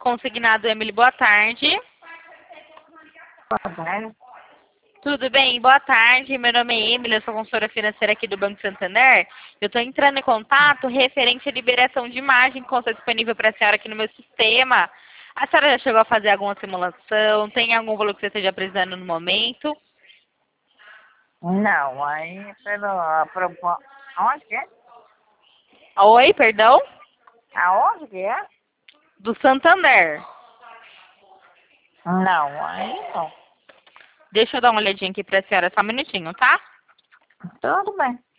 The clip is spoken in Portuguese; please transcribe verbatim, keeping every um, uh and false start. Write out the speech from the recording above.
Consignado Emily, boa tarde. Boa tarde. Tudo bem? Boa tarde. Meu nome é Emily, eu sou consultora financeira aqui do Banco Santander. Eu estou entrando em contato referente à liberação de imagem que está disponível para a senhora aqui no meu sistema. A senhora já chegou a fazer alguma simulação? Tem algum valor que você esteja precisando no momento? Não, aí pelo a proposta. Aonde que é? Oi, perdão? Aonde que é? Do Santander. Não, aí não. Deixa eu dar uma olhadinha aqui para a senhora, só um minutinho, tá? Tudo bem.